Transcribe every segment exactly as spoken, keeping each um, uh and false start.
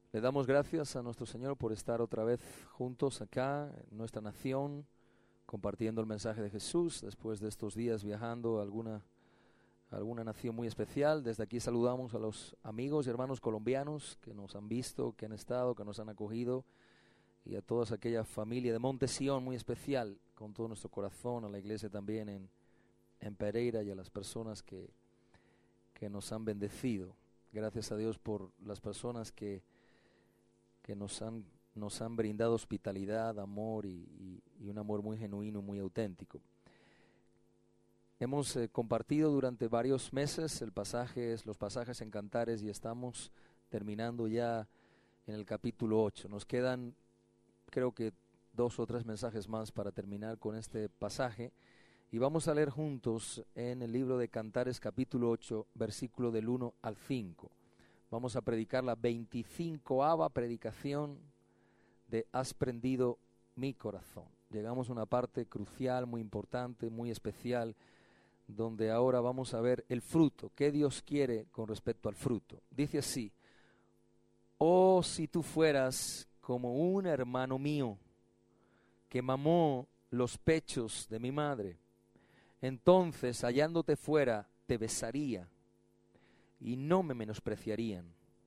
Le damos gracias a nuestro Señor por estar otra vez juntos acá, en nuestra nación, compartiendo el mensaje de Jesús, después de estos días viajando a alguna, a alguna nación muy especial. Desde aquí saludamos a los amigos y hermanos colombianos que nos han visto, que han estado, que nos han acogido, y a toda aquella familia de Monte Sión muy especial, con todo nuestro corazón, a la iglesia también en, en Pereira y a las personas que, que nos han bendecido. Gracias a Dios por las personas que que nos han, nos han brindado hospitalidad, amor y, y, y un amor muy genuino, muy auténtico. Hemos eh, compartido durante varios meses el pasajes, los pasajes en Cantares y estamos terminando ya en el capítulo ocho. Nos quedan, creo que, dos o tres mensajes más para terminar con este pasaje y vamos a leer juntos en el libro de Cantares capítulo ocho, versículo del uno al cinco. Vamos a predicar la veinticincoava predicación de Has prendido mi corazón. Llegamos a una parte crucial, muy importante, muy especial, donde ahora vamos a ver el fruto, qué Dios quiere con respecto al fruto. Dice así: oh, si tú fueras como un hermano mío, que mamó los pechos de mi madre, entonces hallándote fuera te besaría, y no me menospreciarían.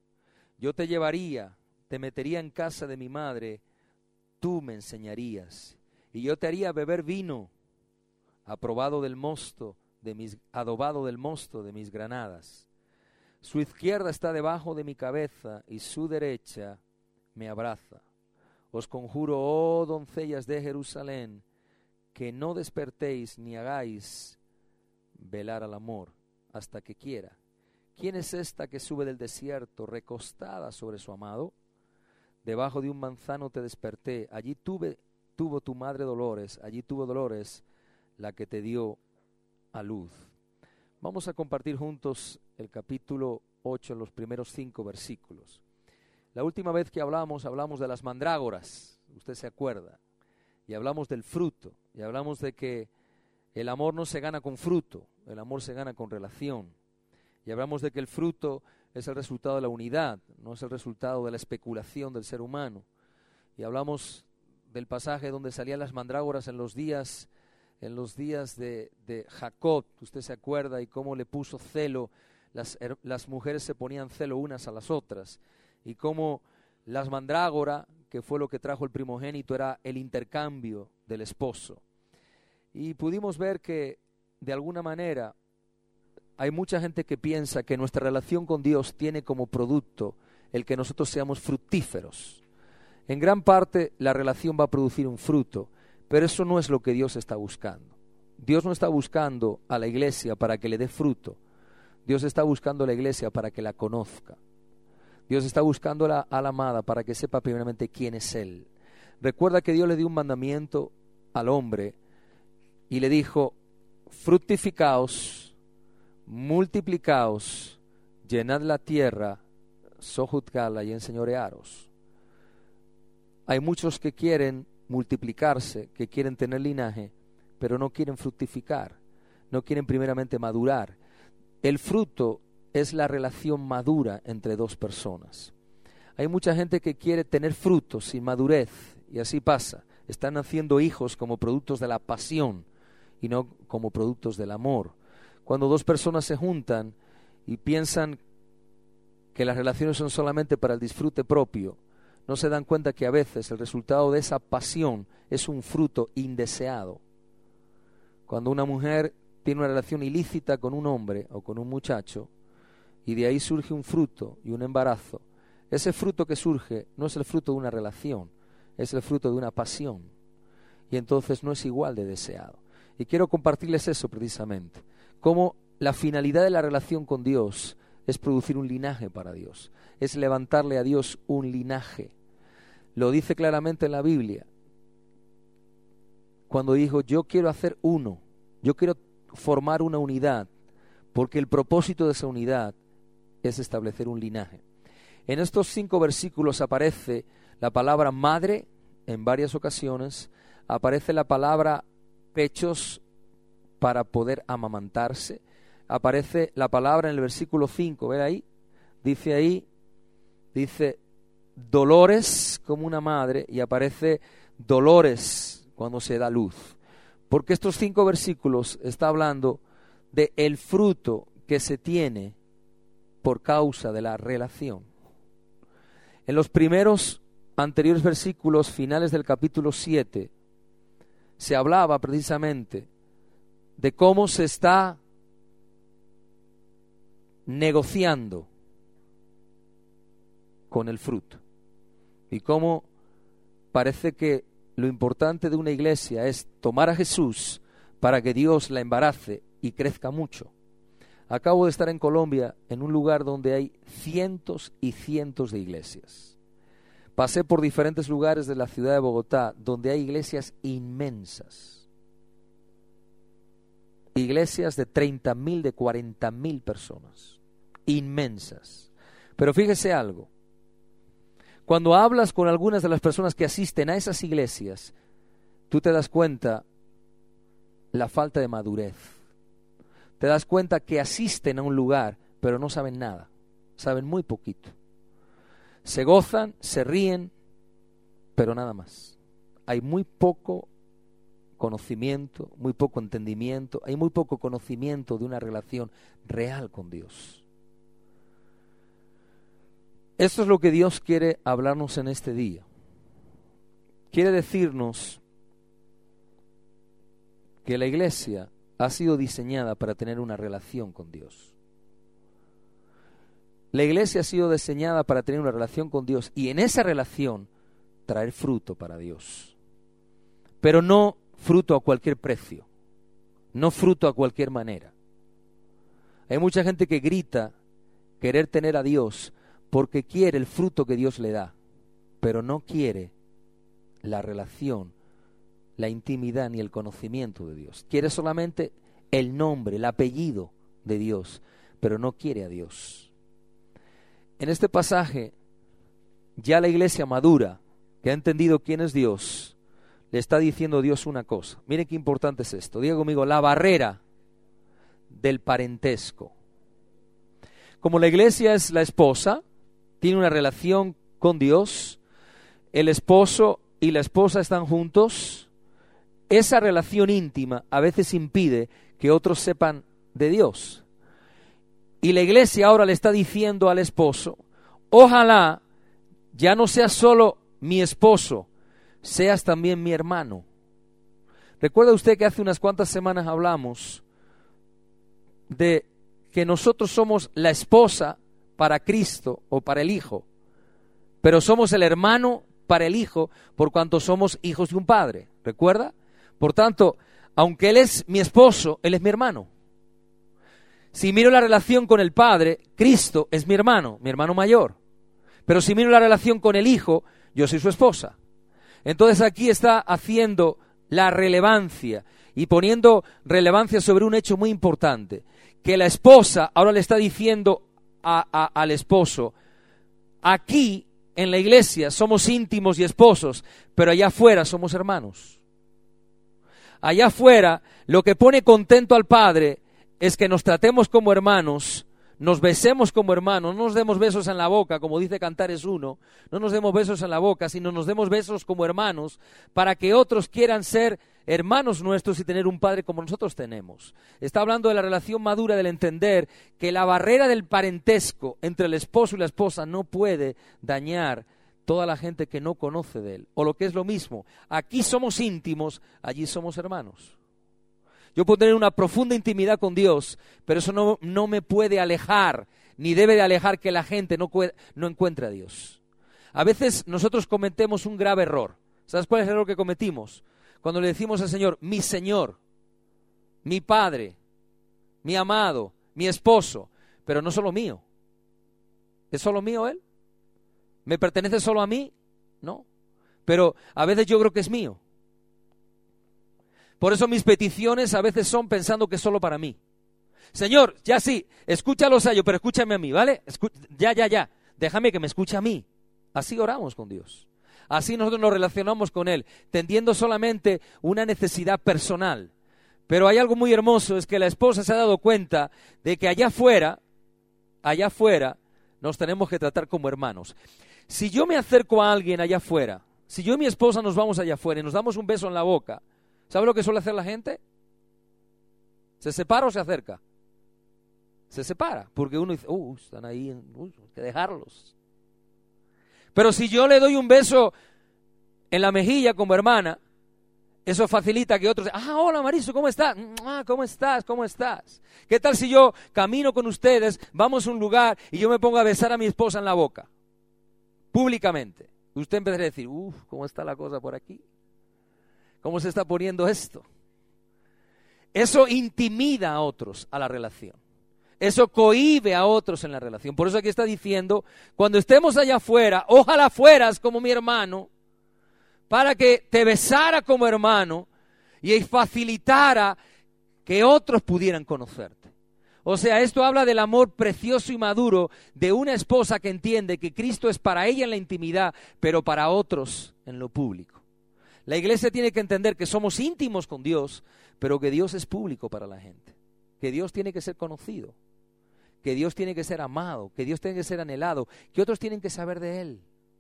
Yo te llevaría, te metería en casa de mi madre, tú me enseñarías, y yo te haría beber vino, aprobado del mosto, de mis, adobado del mosto de mis granadas. Su izquierda está debajo de mi cabeza, y su derecha me abraza. Os conjuro, oh doncellas de Jerusalén, que no despertéis ni hagáis velar al amor, hasta que quiera. ¿Quién es esta que sube del desierto, recostada sobre su amado? Debajo de un manzano te desperté, allí tuve, tuvo tu madre dolores, allí tuvo dolores la que te dio a luz. Vamos a compartir juntos el capítulo ocho, los primeros cinco versículos. La última vez que hablamos, hablamos de las mandrágoras, usted se acuerda, y hablamos del fruto, y hablamos de que el amor no se gana con fruto, el amor se gana con relación. Y hablamos de que el fruto es el resultado de la unidad, no es el resultado de la especulación del ser humano. Y hablamos del pasaje donde salían las mandrágoras en los días, en los días de, de Jacob, usted se acuerda, y cómo le puso celo, las, las mujeres se ponían celo unas a las otras, y cómo las mandrágora, que fue lo que trajo el primogénito, era el intercambio del esposo. Y pudimos ver que de alguna manera hay mucha gente que piensa que nuestra relación con Dios tiene como producto el que nosotros seamos fructíferos. En gran parte la relación va a producir un fruto, pero eso no es lo que Dios está buscando. Dios no está buscando a la iglesia para que le dé fruto. Dios está buscando a la iglesia para que la conozca. Dios está buscando a la, a la amada para que sepa primeramente quién es Él. Recuerda que Dios le dio un mandamiento al hombre y le dijo: fructificaos, multiplicaos, llenad la tierra, sojuzgadla y enseñorearos. Hay muchos que quieren multiplicarse, que quieren tener linaje, pero no quieren fructificar, no quieren primeramente madurar. El fruto es la relación madura entre dos personas. Hay mucha gente que quiere tener frutos sin madurez, y así pasa. Están naciendo hijos como productos de la pasión y no como productos del amor. Cuando dos personas se juntan y piensan que las relaciones son solamente para el disfrute propio, no se dan cuenta que a veces el resultado de esa pasión es un fruto indeseado. Cuando una mujer tiene una relación ilícita con un hombre o con un muchacho y de ahí surge un fruto y un embarazo, ese fruto que surge no es el fruto de una relación, es el fruto de una pasión, y entonces no es igual de deseado. Y quiero compartirles eso precisamente, cómo la finalidad de la relación con Dios es producir un linaje para Dios, es levantarle a Dios un linaje. Lo dice claramente en la Biblia, cuando dijo: yo quiero hacer uno, yo quiero formar una unidad, porque el propósito de esa unidad es establecer un linaje. En estos cinco versículos aparece la palabra madre en varias ocasiones, aparece la palabra pechos para poder amamantarse, aparece la palabra en el versículo cinco, ¿ve ahí? Dice ahí, dice, Dolores como una madre y aparece Dolores cuando se da luz. Porque estos cinco versículos está hablando de el fruto que se tiene por causa de la relación. En los primeros anteriores versículos finales del capítulo siete se hablaba precisamente de cómo se está negociando con el fruto y cómo parece que lo importante de una iglesia es tomar a Jesús para que Dios la embarace y crezca mucho. Acabo de estar en Colombia, en un lugar donde hay cientos y cientos de iglesias. Pasé por diferentes lugares de la ciudad de Bogotá, donde hay iglesias inmensas. Iglesias de treinta mil, de cuarenta mil personas. Inmensas. Pero fíjese algo. Cuando hablas con algunas de las personas que asisten a esas iglesias, tú te das cuenta la falta de madurez. Te das cuenta que asisten a un lugar, pero no saben nada. Saben muy poquito. Se gozan, se ríen, pero nada más. Hay muy poco conocimiento, muy poco entendimiento, hay muy poco conocimiento de una relación real con Dios. Esto es lo que Dios quiere hablarnos en este día. Quiere decirnos que la iglesia ha sido diseñada para tener una relación con Dios. La iglesia ha sido diseñada para tener una relación con Dios y en esa relación traer fruto para Dios. Pero no fruto a cualquier precio, no fruto a cualquier manera. Hay mucha gente que grita querer tener a Dios porque quiere el fruto que Dios le da, pero no quiere la relación, la intimidad ni el conocimiento de Dios. Quiere solamente el nombre, el apellido de Dios, pero no quiere a Dios. En este pasaje, ya la iglesia madura, que ha entendido quién es Dios, le está diciendo a Dios una cosa. Miren qué importante es esto. Diga conmigo, la barrera del parentesco. Como la iglesia es la esposa, tiene una relación con Dios, el esposo y la esposa están juntos, esa relación íntima a veces impide que otros sepan de Dios. Y la iglesia ahora le está diciendo al esposo, ojalá ya no seas solo mi esposo, seas también mi hermano. ¿Recuerda usted que hace unas cuantas semanas hablamos de que nosotros somos la esposa para Cristo o para el Hijo, pero somos el hermano para el Hijo por cuanto somos hijos de un Padre? ¿Recuerda? Por tanto, aunque Él es mi esposo, Él es mi hermano. Si miro la relación con el Padre, Cristo es mi hermano, mi hermano mayor. Pero si miro la relación con el Hijo, yo soy su esposa. Entonces aquí está haciendo la relevancia y poniendo relevancia sobre un hecho muy importante, que la esposa ahora le está diciendo a, a, al esposo, aquí en la iglesia somos íntimos y esposos, pero allá afuera somos hermanos. Allá afuera lo que pone contento al Padre es que nos tratemos como hermanos, nos besemos como hermanos, no nos demos besos en la boca, como dice Cantares uno, no nos demos besos en la boca, sino nos demos besos como hermanos, para que otros quieran ser hermanos nuestros y tener un Padre como nosotros tenemos. Está hablando de la relación madura, del entender que la barrera del parentesco entre el esposo y la esposa no puede dañar toda la gente que no conoce de él. O lo que es lo mismo, aquí somos íntimos, allí somos hermanos. Yo puedo tener una profunda intimidad con Dios, pero eso no, no me puede alejar, ni debe de alejar que la gente no, no encuentre a Dios. A veces nosotros cometemos un grave error. ¿Sabes cuál es el error que cometimos? Cuando le decimos al Señor, mi Señor, mi Padre, mi amado, mi esposo, pero no solo mío. ¿Es solo mío Él? ¿Me pertenece solo a mí? No. Pero a veces yo creo que es mío. Por eso mis peticiones a veces son pensando que es solo para mí. Señor, ya sí, escúchalos a ellos, pero escúchame a mí, ¿vale? Escu- ya, ya, ya. Déjame que me escuche a mí. Así oramos con Dios. Así nosotros nos relacionamos con Él, tendiendo solamente una necesidad personal. Pero hay algo muy hermoso, es que la esposa se ha dado cuenta de que allá afuera, allá afuera, nos tenemos que tratar como hermanos. Si yo me acerco a alguien allá afuera, si yo y mi esposa nos vamos allá afuera y nos damos un beso en la boca, ¿sabe lo que suele hacer la gente? ¿Se separa o se acerca? Se separa, porque uno dice, uh, están ahí, uh, hay que dejarlos. Pero si yo le doy un beso en la mejilla como hermana, eso facilita que otros, ah, hola Mariso, ¿cómo estás? Ah, ¿cómo estás? ¿Cómo estás? ¿Qué tal si yo camino con ustedes, vamos a un lugar y yo me pongo a besar a mi esposa en la boca? Públicamente. Usted empezaría a decir, uff, ¿cómo está la cosa por aquí? ¿Cómo se está poniendo esto? Eso intimida a otros a la relación. Eso cohíbe a otros en la relación. Por eso aquí está diciendo, cuando estemos allá afuera, ojalá fueras como mi hermano, para que te besara como hermano y facilitara que otros pudieran conocerte. O sea, esto habla del amor precioso y maduro de una esposa que entiende que Cristo es para ella en la intimidad, pero para otros en lo público. La iglesia tiene que entender que somos íntimos con Dios, pero que Dios es público para la gente. Que Dios tiene que ser conocido, que Dios tiene que ser amado, que Dios tiene que ser anhelado, que otros tienen que saber de Él.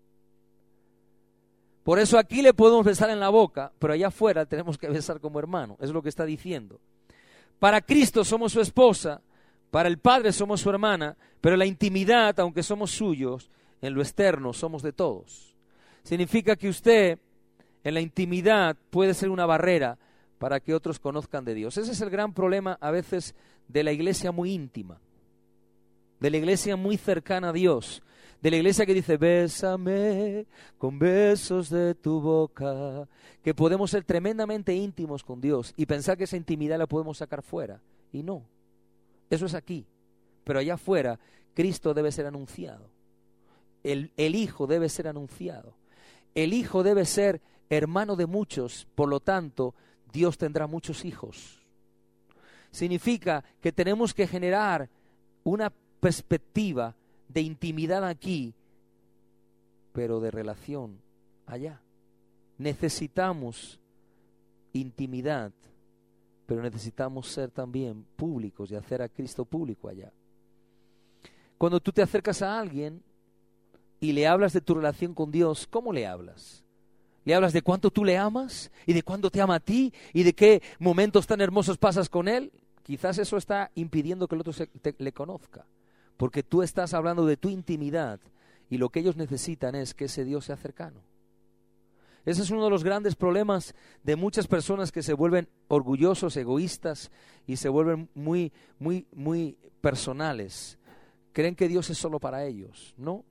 Por eso aquí le podemos besar en la boca, pero allá afuera tenemos que besar como hermano. Es lo que está diciendo. Para Cristo somos su esposa, para el Padre somos su hermana, pero en la intimidad, aunque somos suyos, en lo externo somos de todos. Significa que usted en la intimidad puede ser una barrera para que otros conozcan de Dios. Ese es el gran problema a veces de la iglesia muy íntima, de la iglesia muy cercana a Dios, de la iglesia que dice, bésame con besos de tu boca, que podemos ser tremendamente íntimos con Dios y pensar que esa intimidad la podemos sacar fuera. Y no, eso es aquí. Pero allá afuera, Cristo debe ser anunciado. El, el Hijo debe ser anunciado. El Hijo debe ser hermano de muchos, por lo tanto, Dios tendrá muchos hijos. Significa que tenemos que generar una perspectiva de intimidad aquí, pero de relación allá. Necesitamos intimidad, pero necesitamos ser también públicos y hacer a Cristo público allá. Cuando tú te acercas a alguien y le hablas de tu relación con Dios, ¿cómo le hablas? ¿Le hablas de cuánto tú le amas y de cuánto te ama a ti y de qué momentos tan hermosos pasas con Él? Quizás eso está impidiendo que el otro se, te, le conozca. Porque tú estás hablando de tu intimidad y lo que ellos necesitan es que ese Dios sea cercano. Ese es uno de los grandes problemas de muchas personas que se vuelven orgullosos, egoístas y se vuelven muy, muy, muy personales. Creen que Dios es solo para ellos. No,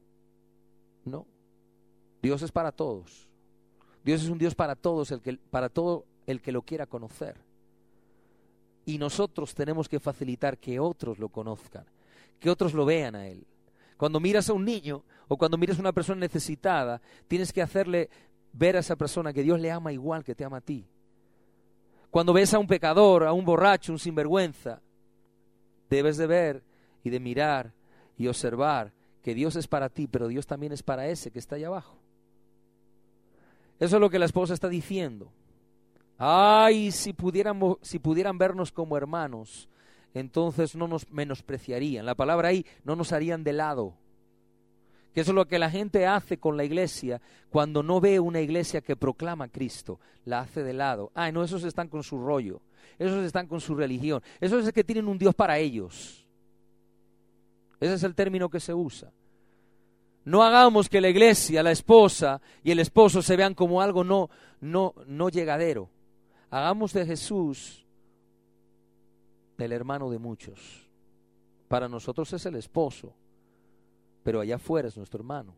no. Dios es para todos. Dios es un Dios para todos, el que, para todo el que lo quiera conocer. Y nosotros tenemos que facilitar que otros lo conozcan, que otros lo vean a Él. Cuando miras a un niño o cuando miras a una persona necesitada, tienes que hacerle ver a esa persona que Dios le ama igual que te ama a ti. Cuando ves a un pecador, a un borracho, un sinvergüenza, debes de ver y de mirar y observar que Dios es para ti, pero Dios también es para ese que está allá abajo. Eso es lo que la esposa está diciendo. Ay, si pudieran, si pudieran vernos como hermanos, entonces no nos menospreciarían. La palabra ahí, no nos harían de lado. Que eso es lo que la gente hace con la iglesia cuando no ve una iglesia que proclama a Cristo. La hace de lado. Ay, no, esos están con su rollo. Esos están con su religión. Esos es que tienen un Dios para ellos. Ese es el término que se usa. No hagamos que la iglesia, la esposa y el esposo se vean como algo no, no, no llegadero. Hagamos de Jesús el hermano de muchos. Para nosotros es el esposo, pero allá afuera es nuestro hermano.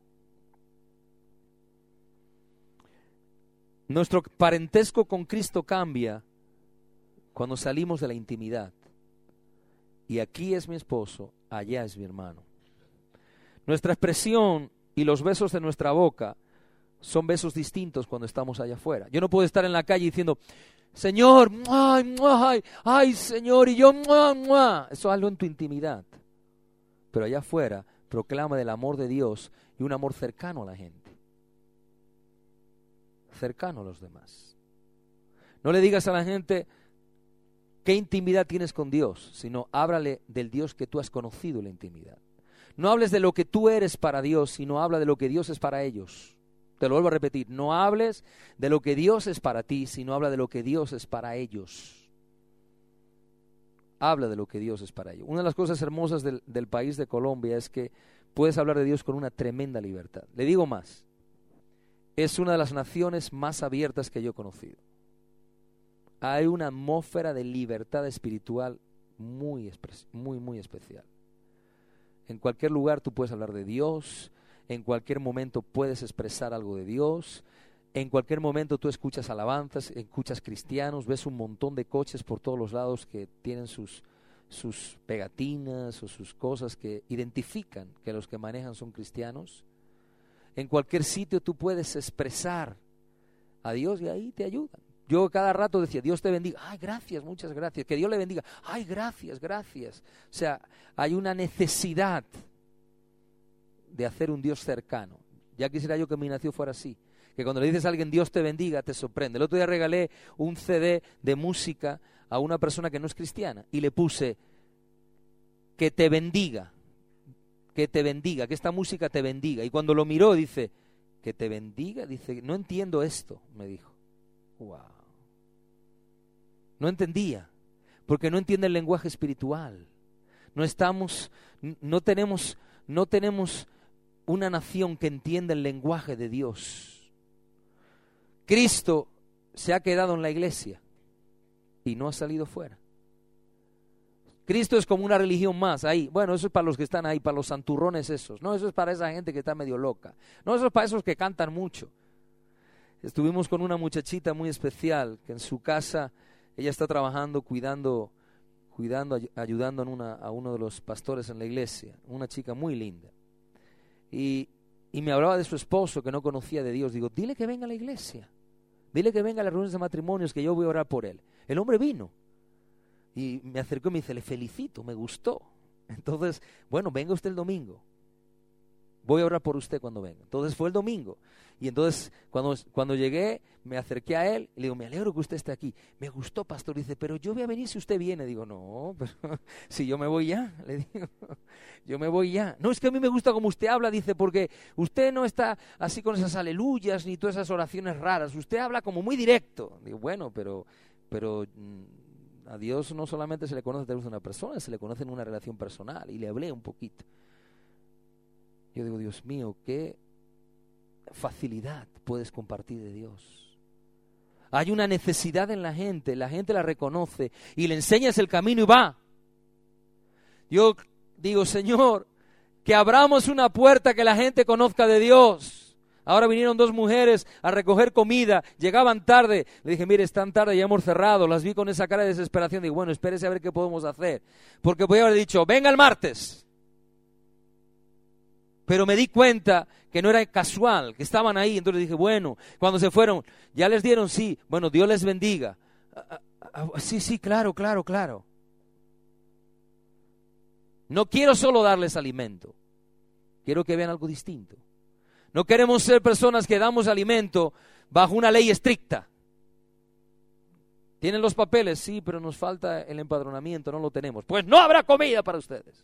Nuestro parentesco con Cristo cambia cuando salimos de la intimidad. Y aquí es mi esposo, allá es mi hermano. Nuestra expresión y los besos de nuestra boca son besos distintos cuando estamos allá afuera. Yo no puedo estar en la calle diciendo, Señor, ay, ay, ay, Señor, y yo, mua, mua. Eso hazlo en tu intimidad. Pero allá afuera proclama del amor de Dios y un amor cercano a la gente. Cercano a los demás. No le digas a la gente qué intimidad tienes con Dios, sino háblale del Dios que tú has conocido en la intimidad. no hables de lo que tú eres para Dios, sino habla de lo que Dios es para ellos. Te lo vuelvo a repetir, no hables de lo que Dios es para ti, sino habla de lo que Dios es para ellos. Habla de lo que Dios es para ellos. Una de las cosas hermosas del, del país de Colombia es que puedes hablar de Dios con una tremenda libertad. Le digo más, es una de las naciones más abiertas que yo he conocido. Hay una atmósfera de libertad espiritual muy, muy, muy especial. En cualquier lugar tú puedes hablar de Dios, en cualquier momento puedes expresar algo de Dios, en cualquier momento tú escuchas alabanzas, escuchas cristianos, ves un montón de coches por todos los lados que tienen sus, sus pegatinas o sus cosas que identifican que los que manejan son cristianos. En cualquier sitio tú puedes expresar a Dios y ahí te ayudan. Yo cada rato decía, Dios te bendiga, ay gracias, muchas gracias, que Dios le bendiga, ay gracias, gracias. O sea, hay una necesidad de hacer un Dios cercano. Ya quisiera yo que mi nación fuera así, que cuando le dices a alguien Dios te bendiga, te sorprende. El otro día regalé un C D de música a una persona que no es cristiana y le puse que te bendiga, que te bendiga, que esta música te bendiga. Y cuando lo miró dice, que te bendiga, dice, no entiendo esto, me dijo. Wow. No entendía, porque no entiende el lenguaje espiritual. No estamos, no tenemos, no tenemos una nación que entienda el lenguaje de Dios. Cristo se ha quedado en la iglesia y no ha salido fuera. Cristo es como una religión más ahí. Bueno, eso es para los que están ahí, para los santurrones esos. No, eso es para esa gente que está medio loca. No, eso es para esos que cantan mucho. Estuvimos con una muchachita muy especial que en su casa ella está trabajando, cuidando, cuidando, ayudando en una, a uno de los pastores en la iglesia. Una chica muy linda. Y, y me hablaba de su esposo que no conocía de Dios. Digo, dile que venga a la iglesia. Dile que venga a las reuniones de matrimonios que yo voy a orar por él. El hombre vino. Y me acercó y me dice, le felicito, me gustó. Entonces, bueno, venga usted el domingo. Voy a orar por usted cuando venga. Entonces fue el domingo. Y entonces cuando, cuando llegué, me acerqué a él y le digo, me alegro que usted esté aquí. Me gustó, pastor. Dice, pero yo voy a venir si usted viene. Digo, no, pero si yo me voy ya, le digo, yo me voy ya. No, es que a mí me gusta como usted habla, dice, porque usted no está así con esas aleluyas ni todas esas oraciones raras. Usted habla como muy directo. Digo, bueno, pero, pero a Dios no solamente se le conoce a través de una persona, se le conoce en una relación personal. Y le hablé un poquito. Yo digo, Dios mío, qué facilidad puedes compartir de Dios. Hay una necesidad en la gente, la gente la reconoce y le enseñas el camino y va. Yo digo, Señor, que abramos una puerta que la gente conozca de Dios. Ahora vinieron dos mujeres a recoger comida, llegaban tarde. Le dije, mire, están tarde, ya hemos cerrado. Las vi con esa cara de desesperación. Digo, bueno, espérese a ver qué podemos hacer. Porque voy a haber dicho, venga el martes. Pero me di cuenta que no era casual, que estaban ahí. Entonces dije, bueno, cuando se fueron, ya les dieron, sí, bueno, Dios les bendiga. Ah, ah, ah, sí, sí, claro, claro, claro. No quiero solo darles alimento, quiero que vean algo distinto. No queremos ser personas que damos alimento bajo una ley estricta. ¿Tienen los papeles? Sí, pero nos falta el empadronamiento, no lo tenemos. Pues no habrá comida para ustedes.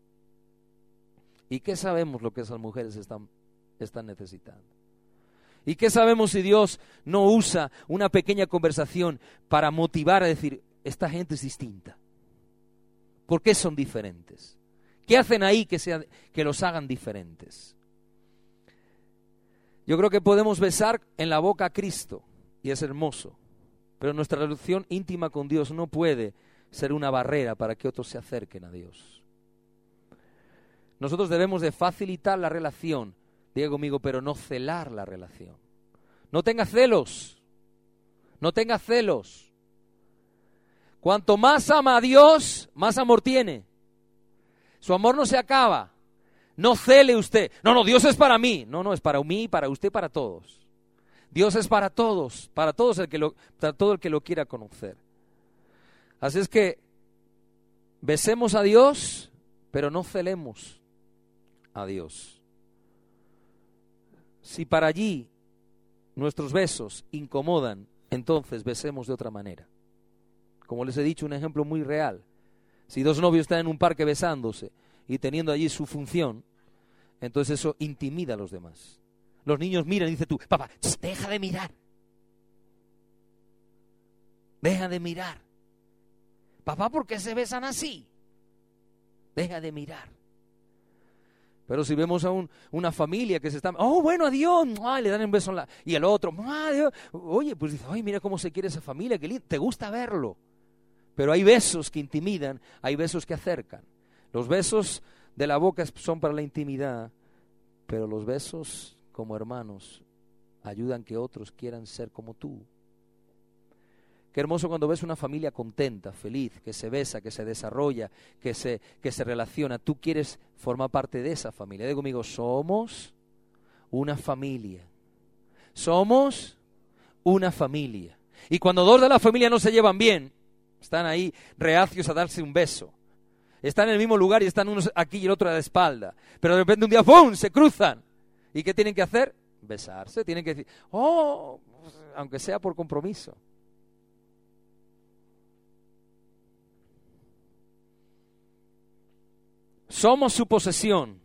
¿Y qué sabemos lo que esas mujeres están, están necesitando? ¿Y qué sabemos si Dios no usa una pequeña conversación para motivar a decir, esta gente es distinta? ¿Por qué son diferentes? ¿Qué hacen ahí que, sea, que los hagan diferentes? Yo creo que podemos besar en la boca a Cristo y es hermoso, pero nuestra relación íntima con Dios no puede ser una barrera para que otros se acerquen a Dios. Nosotros debemos de facilitar la relación, diga conmigo, pero no celar la relación. No tenga celos, no tenga celos. Cuanto más ama a Dios, más amor tiene. Su amor no se acaba. No cele usted. No, no, Dios es para mí. No, no, es para mí, para usted, para todos. Dios es para todos, para todos el que lo, para todo el que lo quiera conocer. Así es que besemos a Dios, pero no celemos a Dios. Si para allí nuestros besos incomodan, entonces besemos de otra manera. Como les he dicho, un ejemplo muy real. Si dos novios están en un parque besándose y teniendo allí su función, entonces eso intimida a los demás. Los niños miran y dicen tú, papá, deja de mirar. Deja de mirar. Papá, ¿por qué se besan así? Deja de mirar. Pero si vemos a un, una familia que se está, oh, bueno, adiós, ¡mua! Le dan un beso en la, y el otro, ¡mua! Adiós. Oye, pues dice, ay, mira cómo se quiere esa familia, qué lindo, te gusta verlo. Pero hay besos que intimidan, hay besos que acercan. Los besos de la boca son para la intimidad, pero los besos como hermanos ayudan que otros quieran ser como tú. Qué hermoso cuando ves una familia contenta, feliz, que se besa, que se desarrolla, que se, que se relaciona. Tú quieres formar parte de esa familia. Digo conmigo, somos una familia. Somos una familia. Y cuando dos de la familia no se llevan bien, están ahí reacios a darse un beso. Están en el mismo lugar y están unos aquí y el otro a la espalda. Pero de repente un día, ¡pum!, se cruzan. ¿Y qué tienen que hacer? Besarse. Tienen que decir, oh, aunque sea por compromiso. Somos su posesión,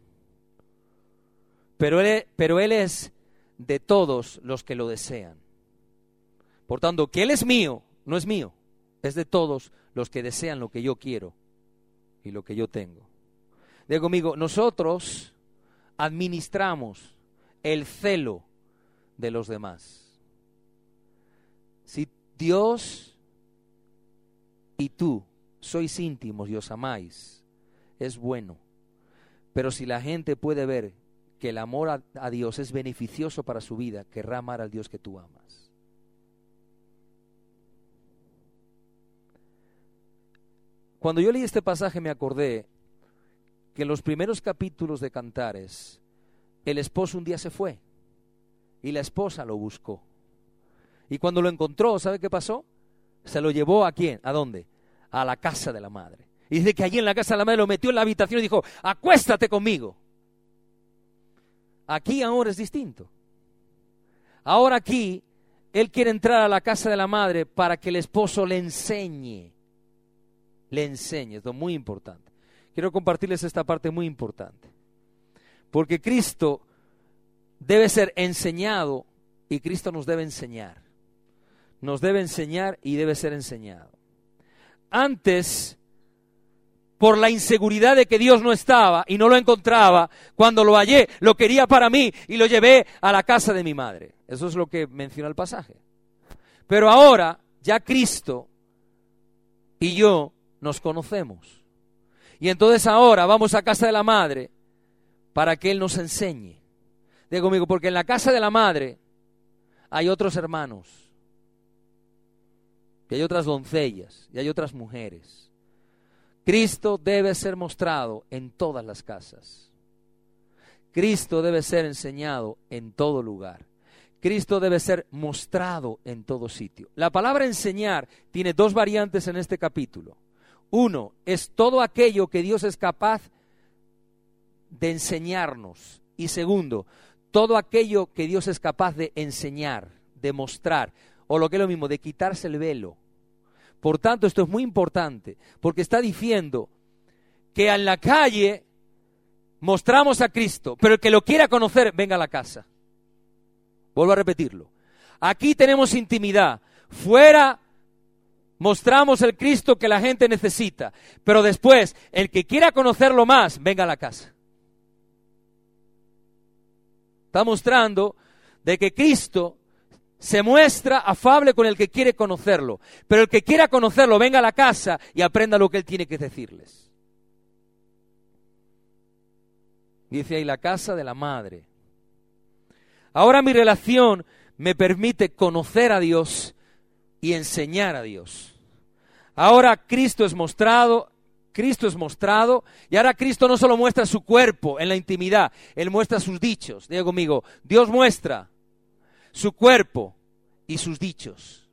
pero él, pero él es de todos los que lo desean. Por tanto, que Él es mío, no es mío, es de todos los que desean lo que yo quiero y lo que yo tengo. Diga conmigo, nosotros administramos el celo de los demás. Si Dios y tú sois íntimos y os amáis, es bueno, pero si la gente puede ver que el amor a, a Dios es beneficioso para su vida, querrá amar al Dios que tú amas. Cuando yo leí este pasaje me acordé que en los primeros capítulos de Cantares, el esposo un día se fue y la esposa lo buscó. Y cuando lo encontró, ¿sabe qué pasó? Se lo llevó ¿a quién? ¿A dónde? A la casa de la madre. Y dice que allí en la casa de la madre lo metió en la habitación y dijo, acuéstate conmigo. Aquí ahora es distinto. Ahora aquí, él quiere entrar a la casa de la madre para que el esposo le enseñe. Le enseñe, esto es muy importante. Quiero compartirles esta parte muy importante. Porque Cristo debe ser enseñado y Cristo nos debe enseñar. Nos debe enseñar y debe ser enseñado. Antes, por la inseguridad de que Dios no estaba y no lo encontraba, cuando lo hallé, lo quería para mí y lo llevé a la casa de mi madre. Eso es lo que menciona el pasaje. Pero ahora, ya Cristo y yo nos conocemos. Y entonces ahora vamos a casa de la madre para que Él nos enseñe. Diga conmigo, porque en la casa de la madre hay otros hermanos, y hay otras doncellas, y hay otras mujeres. Cristo debe ser mostrado en todas las casas. Cristo debe ser enseñado en todo lugar. Cristo debe ser mostrado en todo sitio. La palabra enseñar tiene dos variantes en este capítulo. Uno, es todo aquello que Dios es capaz de enseñarnos. Y segundo, todo aquello que Dios es capaz de enseñar, de mostrar, o lo que es lo mismo, de quitarse el velo. Por tanto, esto es muy importante, porque está diciendo que en la calle mostramos a Cristo, pero el que lo quiera conocer, venga a la casa. Vuelvo a repetirlo. Aquí tenemos intimidad. Fuera mostramos el Cristo que la gente necesita, pero después, el que quiera conocerlo más, venga a la casa. Está mostrando de que Cristo se muestra afable con el que quiere conocerlo, pero el que quiera conocerlo venga a la casa y aprenda lo que Él tiene que decirles. Dice ahí, la casa de la madre. Ahora mi relación me permite conocer a Dios y enseñar a Dios. Ahora Cristo es mostrado, Cristo es mostrado, y ahora Cristo no solo muestra su cuerpo en la intimidad, Él muestra sus dichos. Diga conmigo, Dios muestra su cuerpo y sus dichos.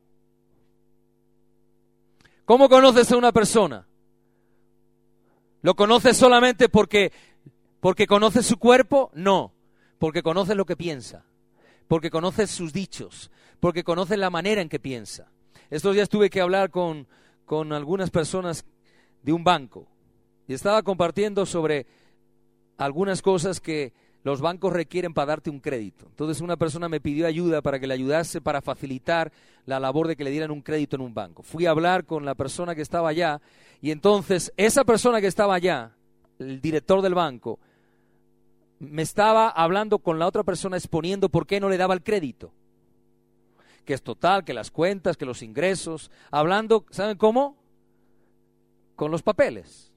¿Cómo conoces a una persona? ¿Lo conoces solamente porque, porque conoces su cuerpo? No, porque conoces lo que piensa, porque conoces sus dichos, porque conoces la manera en que piensa. Estos días tuve que hablar con, con algunas personas de un banco Y estaba compartiendo sobre algunas cosas que los bancos requieren para darte un crédito. Entonces una persona me pidió ayuda para que le ayudase para facilitar la labor de que le dieran un crédito en un banco. Fui a hablar con la persona que estaba allá y entonces esa persona que estaba allá, el director del banco, me estaba hablando con la otra persona exponiendo por qué no le daba el crédito. Que es total, que las cuentas, que los ingresos, hablando, ¿saben cómo? Con los papeles.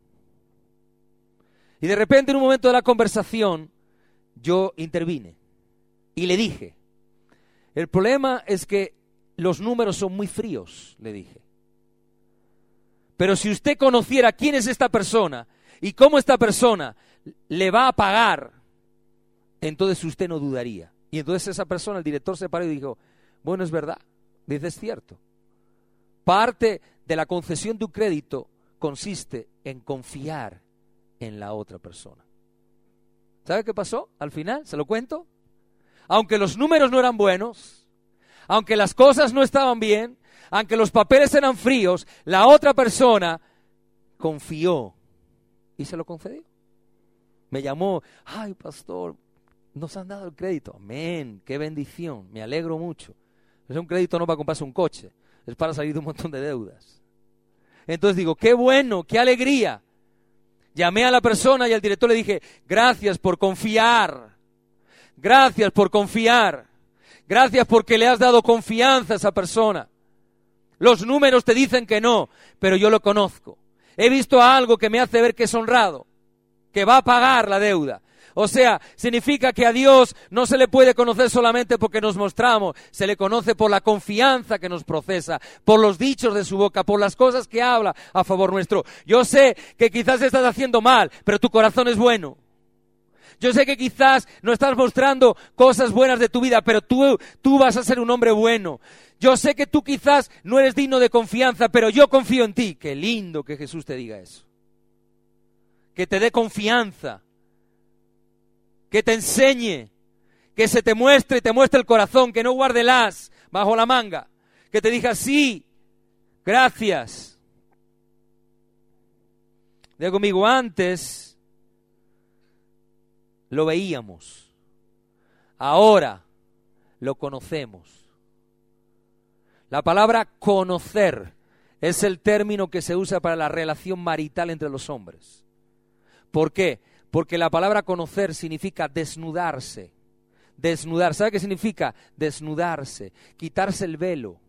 Y de repente en un momento de la conversación yo intervine y le dije, el problema es que los números son muy fríos, le dije. Pero si usted conociera quién es esta persona y cómo esta persona le va a pagar, entonces usted no dudaría. Y entonces esa persona, el director, se paró y dijo, bueno, es verdad, dice, es cierto. Parte de la concesión de un crédito consiste en confiar en la otra persona. ¿Sabe qué pasó al final? ¿Se lo cuento? Aunque los números no eran buenos, aunque las cosas no estaban bien, aunque los papeles eran fríos, la otra persona confió y se lo concedió. Me llamó, ay, pastor, nos han dado el crédito. Amén, qué bendición, me alegro mucho. Es un crédito no para comprarse un coche, es para salir de un montón de deudas. Entonces digo, qué bueno, qué alegría. Llamé a la persona y al director le dije, gracias por confiar, gracias por confiar, gracias porque le has dado confianza a esa persona. Los números te dicen que no, pero yo lo conozco. He visto algo que me hace ver que es honrado, que va a pagar la deuda. O sea, significa que a Dios no se le puede conocer solamente porque nos mostramos, se le conoce por la confianza que nos procesa, por los dichos de su boca, por las cosas que habla a favor nuestro. Yo sé que quizás estás haciendo mal, pero tu corazón es bueno. Yo sé que quizás no estás mostrando cosas buenas de tu vida, pero tú, tú vas a ser un hombre bueno. Yo sé que tú quizás no eres digno de confianza, pero yo confío en ti. Qué lindo que Jesús te diga eso. Que te dé confianza. Que te enseñe, que se te muestre y te muestre el corazón, que no guarde el as bajo la manga, que te diga sí, gracias. Diga conmigo, antes lo veíamos, ahora lo conocemos. La palabra conocer es el término que se usa para la relación marital entre los hombres. ¿Por qué? Porque la palabra conocer significa desnudarse. Desnudar, ¿sabe qué significa? Desnudarse, quitarse el velo.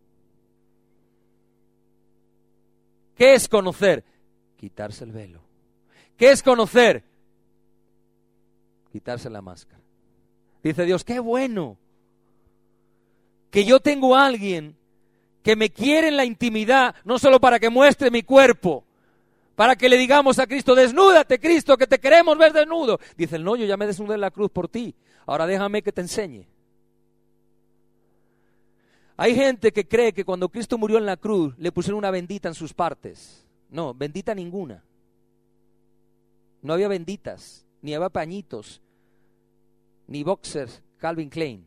¿Qué es conocer? Quitarse el velo. ¿Qué es conocer? Quitarse la máscara. Dice Dios, qué bueno que yo tengo a alguien que me quiere en la intimidad, no solo para que muestre mi cuerpo, para que le digamos a Cristo, desnúdate Cristo, que te queremos ver desnudo. Dice, no, yo ya me desnudé en la cruz por ti, ahora déjame que te enseñe. Hay gente que cree que cuando Cristo murió en la cruz, le pusieron una bendita en sus partes. No, bendita ninguna. No había benditas, ni había pañitos, ni boxers Calvin Klein.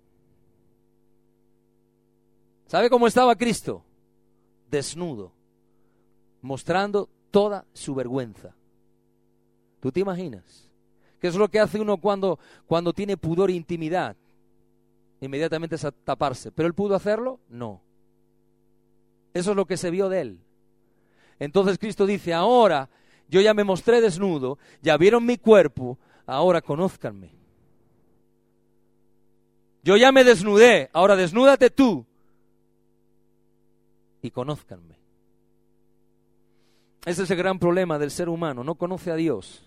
¿Sabe cómo estaba Cristo? Desnudo, mostrando toda su vergüenza. ¿Tú te imaginas? ¿Qué es lo que hace uno cuando, cuando tiene pudor e intimidad? Inmediatamente es a taparse. ¿Pero él pudo hacerlo? No. Eso es lo que se vio de él. Entonces Cristo dice, ahora yo ya me mostré desnudo, ya vieron mi cuerpo, ahora conózcanme. Yo ya me desnudé, ahora desnúdate tú y conózcanme. Ese es el gran problema del ser humano, no conoce a Dios.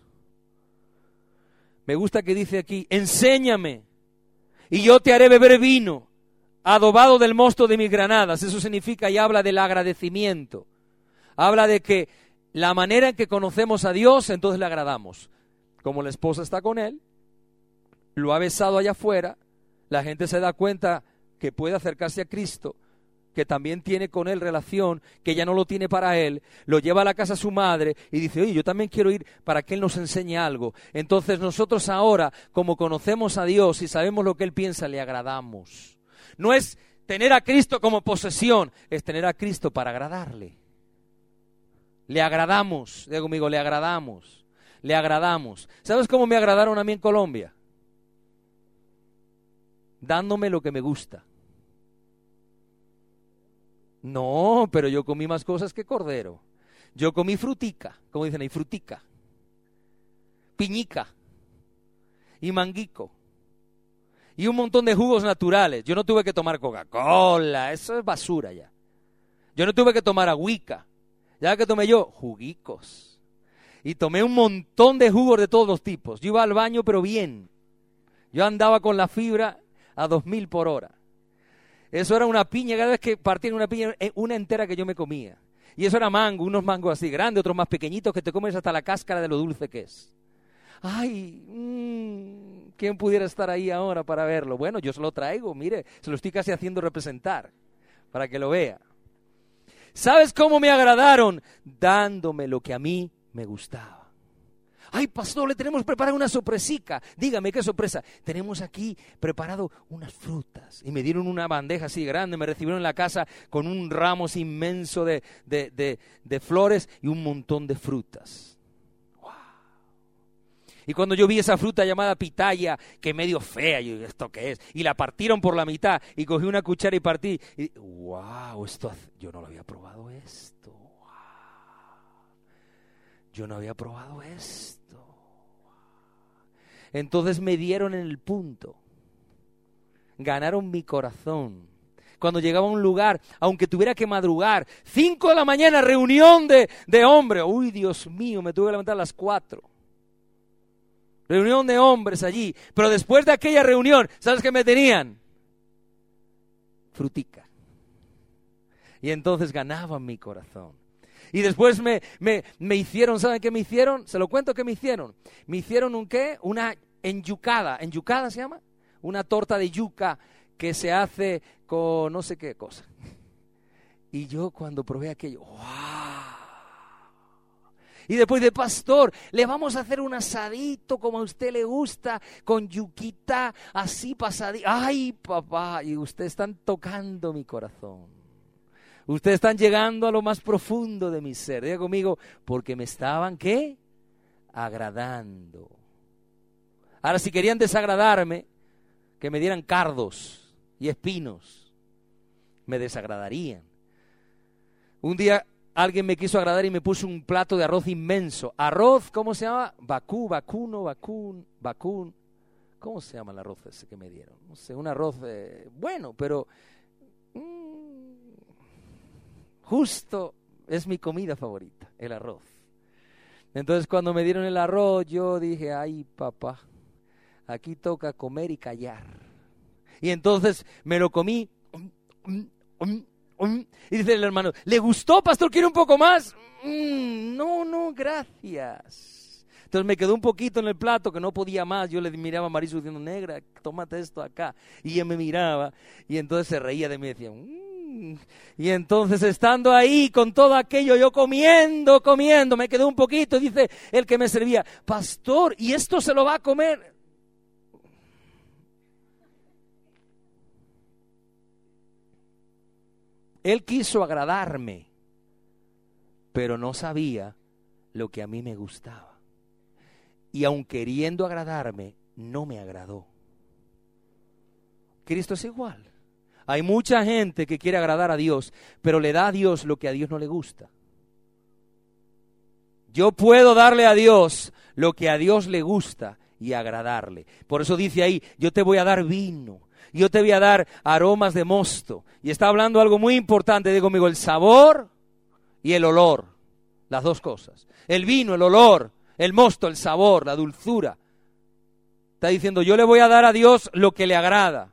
Me gusta que dice aquí, enséñame y yo te haré beber vino, adobado del mosto de mis granadas. Eso significa y habla del agradecimiento. Habla de que la manera en que conocemos a Dios, entonces le agradamos. Como la esposa está con él, lo ha besado allá afuera, la gente se da cuenta que puede acercarse a Cristo, que también tiene con él relación, que ya no lo tiene para él, lo lleva a la casa a su madre y dice, oye, yo también quiero ir para que él nos enseñe algo. Entonces nosotros ahora, como conocemos a Dios y sabemos lo que él piensa, le agradamos. No es tener a Cristo como posesión, es tener a Cristo para agradarle. Le agradamos, diga conmigo, le agradamos, le agradamos. ¿Sabes cómo me agradaron a mí en Colombia? Dándome lo que me gusta. No, pero yo comí más cosas que cordero. Yo comí frutica, como dicen ahí, frutica, piñica y manguico y un montón de jugos naturales. Yo no tuve que tomar Coca-Cola, eso es basura ya. Yo no tuve que tomar agüica. ¿Ya que tomé yo? Juguicos. Y tomé un montón de jugos de todos los tipos. Yo iba al baño, pero bien. Yo andaba con la fibra a dos mil por hora. Eso era una piña, cada vez que partían una piña, una entera que yo me comía. Y eso era mango, unos mangos así grandes, otros más pequeñitos, que te comes hasta la cáscara de lo dulce que es. Ay, mmm, ¿quién pudiera estar ahí ahora para verlo? Bueno, yo se lo traigo, mire, se lo estoy casi haciendo representar, para que lo vea. ¿Sabes cómo me agradaron? Dándome lo que a mí me gustaba. Ay, pastor, le tenemos preparada una sorpresica. Dígame, ¿qué sorpresa? Tenemos aquí preparado unas frutas. Y me dieron una bandeja así grande, me recibieron en la casa con un ramo así inmenso de, de, de, de flores y un montón de frutas. Wow. Y cuando yo vi esa fruta llamada pitaya, que medio fea, yo, ¿esto qué es? Y la partieron por la mitad y cogí una cuchara y partí. Y, wow, esto, yo no lo había probado esto. Wow. Yo no había probado esto. Entonces me dieron en el punto, ganaron mi corazón. Cuando llegaba a un lugar, aunque tuviera que madrugar, cinco de la mañana, reunión de, de hombres. Uy, Dios mío, me tuve que levantar a las cuatro. Reunión de hombres allí. Pero después de aquella reunión, ¿sabes qué me tenían? Frutica. Y entonces ganaban mi corazón. Y después me, me, me hicieron, ¿saben qué me hicieron? Se lo cuento qué me hicieron. Me hicieron un qué, una enyucada. ¿Enyucada se llama? Una torta de yuca que se hace con no sé qué cosa. Y yo cuando probé aquello, ¡wow! Y después de pastor, le vamos a hacer un asadito como a usted le gusta, con yuquita, así pasadito. ¡Ay, papá! Y ustedes están tocando mi corazón. Ustedes están llegando a lo más profundo de mi ser. Diga conmigo, porque me estaban, ¿qué? Agradando. Ahora, si querían desagradarme, que me dieran cardos y espinos, me desagradarían. Un día alguien me quiso agradar y me puso un plato de arroz inmenso. Arroz, ¿cómo se llama? Bakú, vacuno, vacún, vacún. ¿Cómo se llama el arroz ese que me dieron? No sé, un arroz eh, bueno, pero... Mmm, justo es mi comida favorita, el arroz. Entonces cuando me dieron el arroz, yo dije, ay papá, aquí toca comer y callar. Y entonces me lo comí. Y dice el hermano, ¿le gustó, pastor? ¿Quiere un poco más? No, no, gracias. Entonces me quedó un poquito en el plato que no podía más. Yo le miraba a Marisu diciendo, negra, tómate esto acá. Y ella me miraba y entonces se reía de mí y decía, mmm. Y entonces estando ahí con todo aquello, yo comiendo, comiendo, me quedó un poquito, dice el que me servía, pastor, ¿y esto se lo va a comer? Él quiso agradarme, pero no sabía lo que a mí me gustaba. Y aun queriendo agradarme, no me agradó. Cristo es igual. Hay mucha gente que quiere agradar a Dios, pero le da a Dios lo que a Dios no le gusta. Yo puedo darle a Dios lo que a Dios le gusta y agradarle. Por eso dice ahí, yo te voy a dar vino, yo te voy a dar aromas de mosto. Y está hablando algo muy importante, digo conmigo, el sabor y el olor, las dos cosas. El vino, el olor, el mosto, el sabor, la dulzura. Está diciendo, yo le voy a dar a Dios lo que le agrada.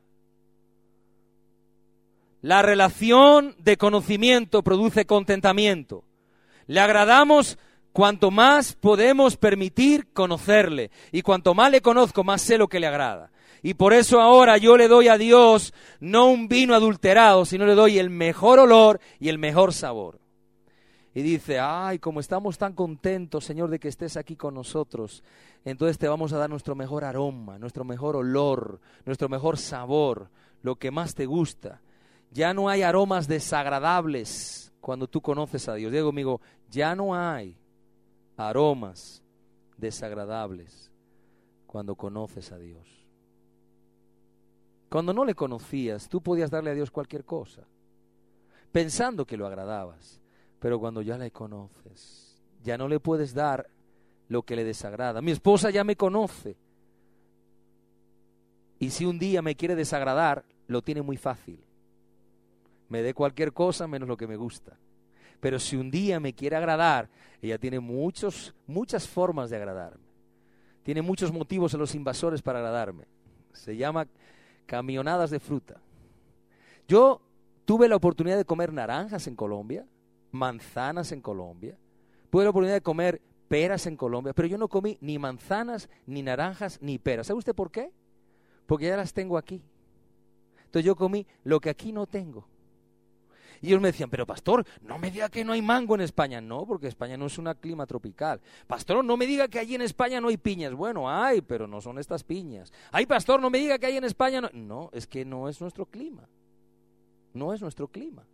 La relación de conocimiento produce contentamiento. Le agradamos cuanto más podemos permitir conocerle. Y cuanto más le conozco, más sé lo que le agrada. Y por eso ahora yo le doy a Dios no un vino adulterado, sino le doy el mejor olor y el mejor sabor. Y dice, ay, como estamos tan contentos, Señor, de que estés aquí con nosotros, entonces te vamos a dar nuestro mejor aroma, nuestro mejor olor, nuestro mejor sabor, lo que más te gusta. Ya no hay aromas desagradables cuando tú conoces a Dios. Diga conmigo, ya no hay aromas desagradables cuando conoces a Dios. Cuando no le conocías, tú podías darle a Dios cualquier cosa, pensando que lo agradabas. Pero cuando ya le conoces, ya no le puedes dar lo que le desagrada. Mi esposa ya me conoce. Y si un día me quiere desagradar, lo tiene muy fácil. Me dé cualquier cosa menos lo que me gusta. Pero si un día me quiere agradar, ella tiene muchos, muchas formas de agradarme. Tiene muchos motivos en los invasores para agradarme. Se llama camionadas de fruta. Yo tuve la oportunidad de comer naranjas en Colombia, manzanas en Colombia. Tuve la oportunidad de comer peras en Colombia, pero yo no comí ni manzanas, ni naranjas, ni peras. ¿Sabe usted por qué? Porque ya las tengo aquí. Entonces yo comí lo que aquí no tengo. Y ellos me decían, pero pastor, no me diga que no hay mango en España. No, porque España no es un clima tropical. Pastor, no me diga que allí en España no hay piñas. Bueno, hay, pero no son estas piñas. Ay, pastor, no me diga que hay en España no. No, es que no es nuestro clima. No es nuestro clima.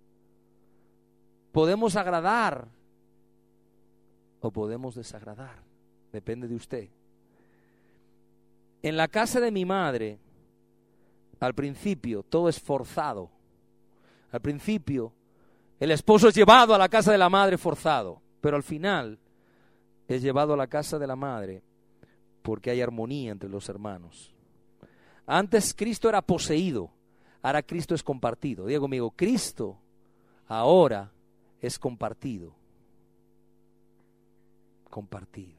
Podemos agradar o podemos desagradar. Depende de usted. En la casa de mi madre, al principio, todo es forzado. Al principio, el esposo es llevado a la casa de la madre forzado, pero al final es llevado a la casa de la madre porque hay armonía entre los hermanos. Antes Cristo era poseído, ahora Cristo es compartido. Diga conmigo, Cristo ahora es compartido. Compartido.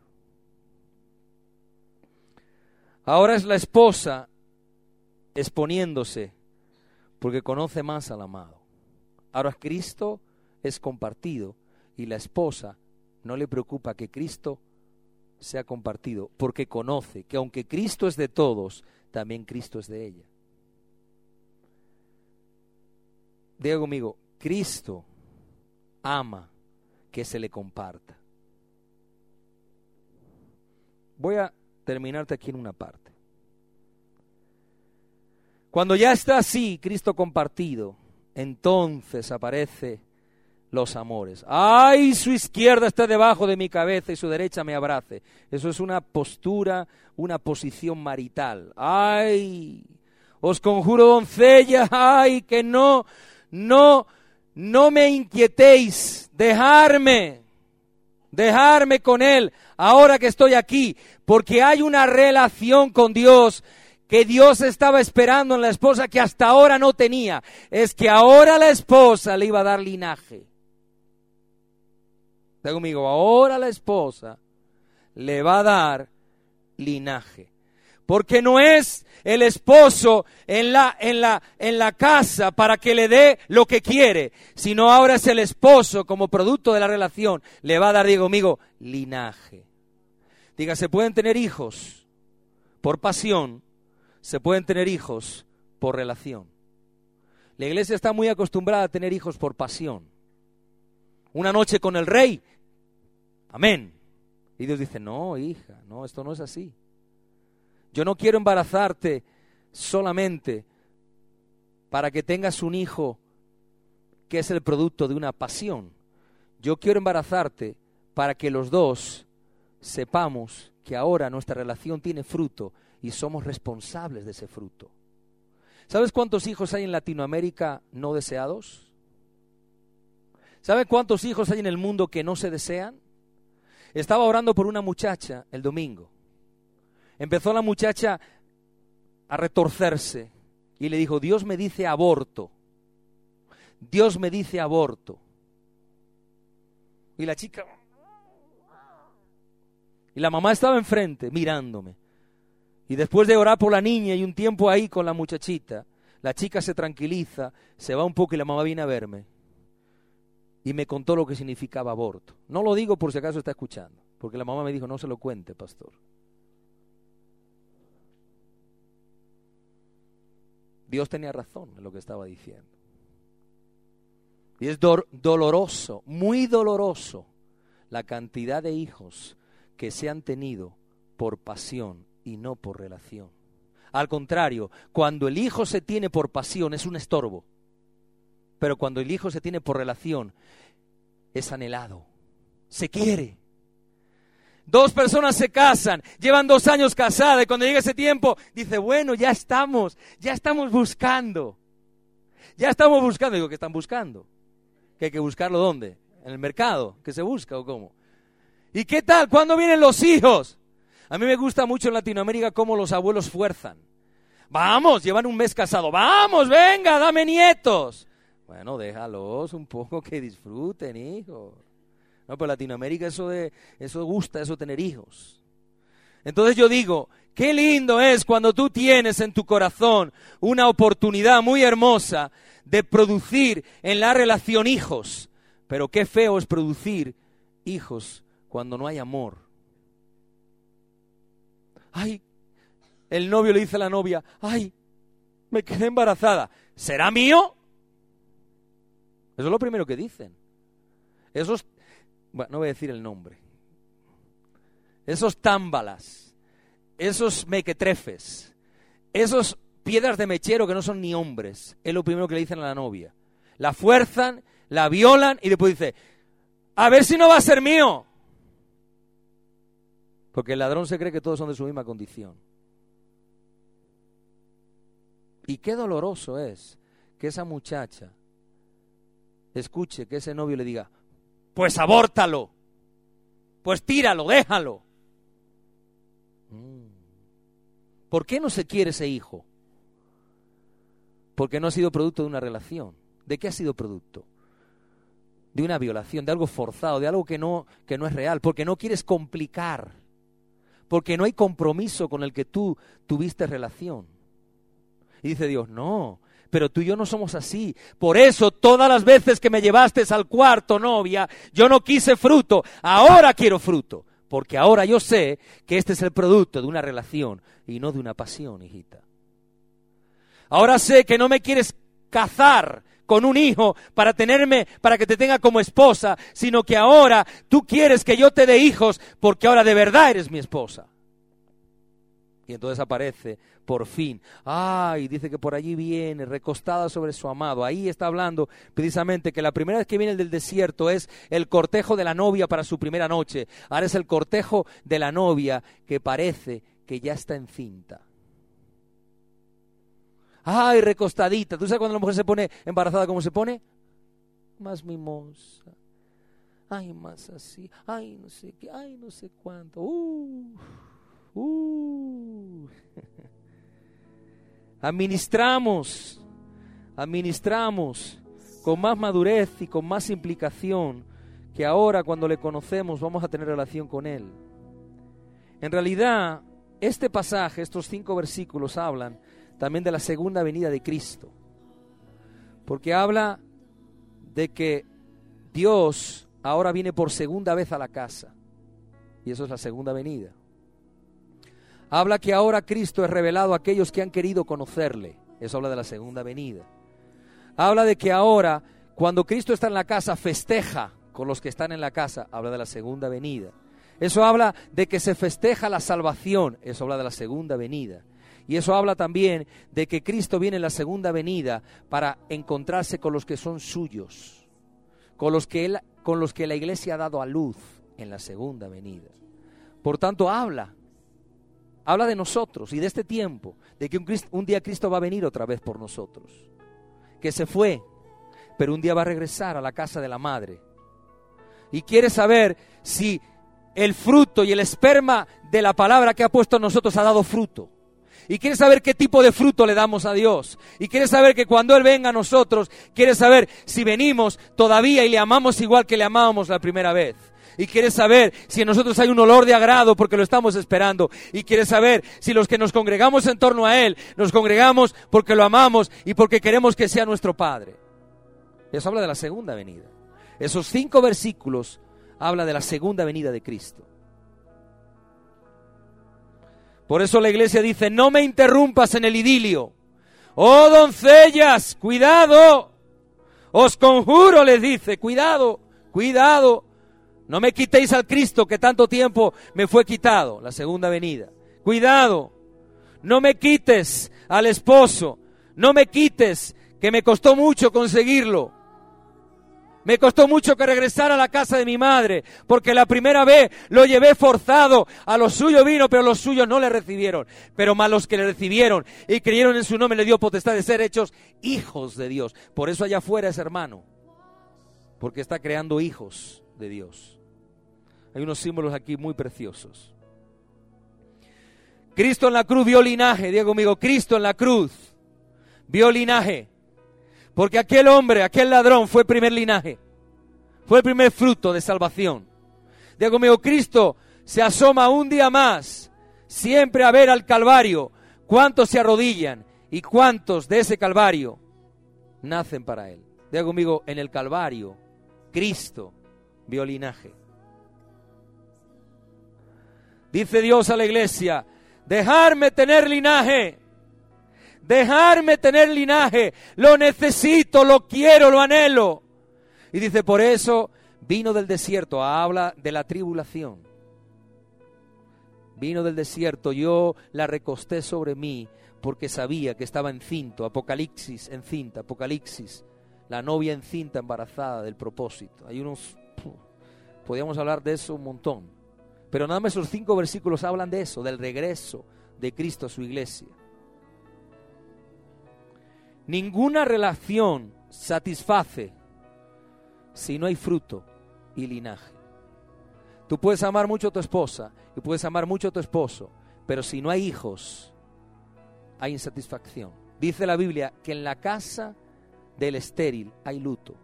Ahora es la esposa exponiéndose porque conoce más al amado. Ahora Cristo es compartido y la esposa no le preocupa que Cristo sea compartido porque conoce que aunque Cristo es de todos, también Cristo es de ella. Diga conmigo, Cristo ama que se le comparta. Voy a terminarte aquí en una parte. Cuando ya está así, Cristo compartido, entonces aparece los amores. ¡Ay, su izquierda está debajo de mi cabeza y su derecha me abrace! Eso es una postura, una posición marital. ¡Ay! Os conjuro, doncella, ¡ay, que no, no, no me inquietéis! ¡Dejarme! ¡Dejarme con él ahora que estoy aquí! Porque hay una relación con Dios que Dios estaba esperando en la esposa que hasta ahora no tenía. Es que ahora la esposa le iba a dar linaje. Está conmigo, ahora la esposa le va a dar linaje. Porque no es el esposo en la, en la, en la casa para que le dé lo que quiere, sino ahora es el esposo como producto de la relación. Le va a dar, digo conmigo, linaje. Diga, se pueden tener hijos por pasión, se pueden tener hijos por relación. La iglesia está muy acostumbrada a tener hijos por pasión. Una noche con el rey, amén. Y Dios dice, no, hija, no, esto no es así. Yo no quiero embarazarte solamente para que tengas un hijo que es el producto de una pasión. Yo quiero embarazarte para que los dos sepamos que ahora nuestra relación tiene fruto y somos responsables de ese fruto. ¿Sabes cuántos hijos hay en Latinoamérica no deseados? ¿Sabes cuántos hijos hay en el mundo que no se desean? Estaba orando por una muchacha el domingo. Empezó la muchacha a retorcerse y le dijo, Dios me dice aborto. Dios me dice aborto. Y la chica... Y la mamá estaba enfrente mirándome. Y después de orar por la niña y un tiempo ahí con la muchachita, la chica se tranquiliza, se va un poco y la mamá viene a verme. Y me contó lo que significaba aborto. No lo digo por si acaso está escuchando, porque la mamá me dijo, no se lo cuente, pastor. Dios tenía razón en lo que estaba diciendo. Y es do- doloroso, muy doloroso, la cantidad de hijos que se han tenido por pasión y no por relación. Al contrario, cuando el hijo se tiene por pasión es un estorbo. Pero cuando el hijo se tiene por relación, es anhelado, se quiere. Dos personas se casan, llevan dos años casadas y cuando llega ese tiempo, dice, bueno, ya estamos, ya estamos buscando. Ya estamos buscando. Digo, ¿qué están buscando? ¿Que hay que buscarlo dónde? ¿En el mercado? ¿Que se busca o cómo? ¿Y qué tal? ¿Cuándo vienen los hijos? A mí me gusta mucho en Latinoamérica cómo los abuelos fuerzan. Vamos, llevan un mes casado. Vamos, venga, dame nietos. Bueno, déjalos un poco que disfruten, hijo. No, pero en Latinoamérica eso de eso gusta, eso tener hijos. Entonces yo digo, qué lindo es cuando tú tienes en tu corazón una oportunidad muy hermosa de producir en la relación hijos. Pero qué feo es producir hijos cuando no hay amor. Ay, el novio le dice a la novia, ay, me quedé embarazada. ¿Será mío? Eso es lo primero que dicen. Esos, bueno, no voy a decir el nombre. Esos támbalas, esos mequetrefes, esos piedras de mechero que no son ni hombres, es lo primero que le dicen a la novia. La fuerzan, la violan y después dice, a ver si no va a ser mío. Porque el ladrón se cree que todos son de su misma condición. Y qué doloroso es que esa muchacha escuche que ese novio le diga, pues abórtalo, pues tíralo, déjalo. ¿Por qué no se quiere ese hijo? Porque no ha sido producto de una relación. ¿De qué ha sido producto? De una violación, de algo forzado, de algo que no, que no es real, porque no quieres complicar, porque no hay compromiso con el que tú tuviste relación. Y dice Dios, no, pero tú y yo no somos así. Por eso todas las veces que me llevaste al cuarto, novia, yo no quise fruto, ahora quiero fruto. Porque ahora yo sé que este es el producto de una relación y no de una pasión, hijita. Ahora sé que no me quieres cazar con un hijo para tenerme, para que te tenga como esposa, sino que ahora tú quieres que yo te dé hijos porque ahora de verdad eres mi esposa. Y entonces aparece, por fin, ay, dice que por allí viene, recostada sobre su amado. Ahí está hablando precisamente que la primera vez que viene del desierto es el cortejo de la novia para su primera noche. Ahora es el cortejo de la novia que parece que ya está encinta. Ay, recostadita. ¿Tú sabes cuando la mujer se pone embarazada cómo se pone? Más mimosa. Ay, más así. Ay, no sé qué. Ay, no sé cuánto. Uh. Uh. Administramos, administramos con más madurez y con más implicación que ahora cuando le conocemos vamos a tener relación con Él. En realidad, este pasaje, estos cinco versículos hablan también de la segunda venida de Cristo, porque habla de que Dios ahora viene por segunda vez a la casa, y eso es la segunda venida. Habla que ahora Cristo es revelado a aquellos que han querido conocerle. Eso habla de la segunda venida. Habla de que ahora, cuando Cristo está en la casa, festeja con los que están en la casa. Habla de la segunda venida. Eso habla de que se festeja la salvación. Eso habla de la segunda venida. Y eso habla también de que Cristo viene en la segunda venida para encontrarse con los que son suyos, con los que él, con los que la iglesia ha dado a luz en la segunda venida. Por tanto, habla. Habla de nosotros y de este tiempo, de que un, Cristo, un día Cristo va a venir otra vez por nosotros, que se fue, pero un día va a regresar a la casa de la madre. Y quiere saber si el fruto y el esperma de la palabra que ha puesto en nosotros ha dado fruto. Y quiere saber qué tipo de fruto le damos a Dios. Y quiere saber que cuando Él venga a nosotros, quiere saber si venimos todavía y le amamos igual que le amábamos la primera vez. Y quiere saber si en nosotros hay un olor de agrado porque lo estamos esperando. Y quiere saber si los que nos congregamos en torno a Él, nos congregamos porque lo amamos y porque queremos que sea nuestro Padre. Eso habla de la segunda venida. Esos cinco versículos habla de la segunda venida de Cristo. Por eso la iglesia dice, no me interrumpas en el idilio. Oh doncellas, cuidado. Os conjuro, les dice, cuidado, cuidado. No me quitéis al Cristo que tanto tiempo me fue quitado, la segunda venida. Cuidado, no me quites al esposo, no me quites que me costó mucho conseguirlo. Me costó mucho que regresara a la casa de mi madre, porque la primera vez lo llevé forzado, a los suyos vino, pero los suyos no le recibieron. Pero más los que le recibieron y creyeron en su nombre le dio potestad de ser hechos hijos de Dios. Por eso allá afuera es hermano, porque está creando hijos de Dios. Hay unos símbolos aquí muy preciosos. Cristo en la cruz vio linaje, diga conmigo, Cristo en la cruz vio linaje. Porque aquel hombre, aquel ladrón fue el primer linaje, fue el primer fruto de salvación. Diga conmigo, Cristo se asoma un día más, siempre a ver al Calvario, cuántos se arrodillan y cuántos de ese Calvario nacen para Él. Diga conmigo, en el Calvario, Cristo vio linaje. Dice Dios a la iglesia, dejarme tener linaje. Dejarme tener linaje, lo necesito, lo quiero, lo anhelo. Y dice, por eso vino del desierto, habla de la tribulación. Vino del desierto, yo la recosté sobre mí porque sabía que estaba encinto. Apocalipsis, encinta, Apocalipsis, la novia encinta, embarazada del propósito. Hay unos, podríamos hablar de eso un montón. Pero nada más esos cinco versículos hablan de eso, del regreso de Cristo a su iglesia. Ninguna relación satisface si no hay fruto y linaje. Tú puedes amar mucho a tu esposa y puedes amar mucho a tu esposo, pero si no hay hijos, hay insatisfacción. Dice la Biblia que en la casa del estéril hay luto.